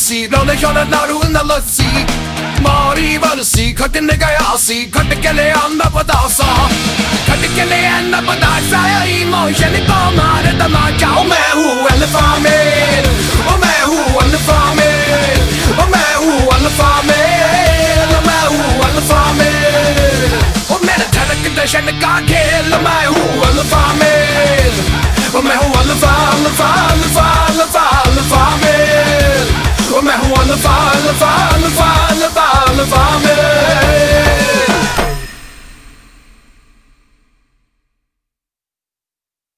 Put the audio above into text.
C role Sholay Naru in the lusty Mori valusi Kati nega yasi Kati kele anda padasa Kati kele anda padasa Imo sheni pomare da macha O me hu alle famil O me hu alle famil O me hu alle famil O me hu alle famil O me na tala kida sheni kakil O me hu alle famil O me hu alle famil O me hu alle famil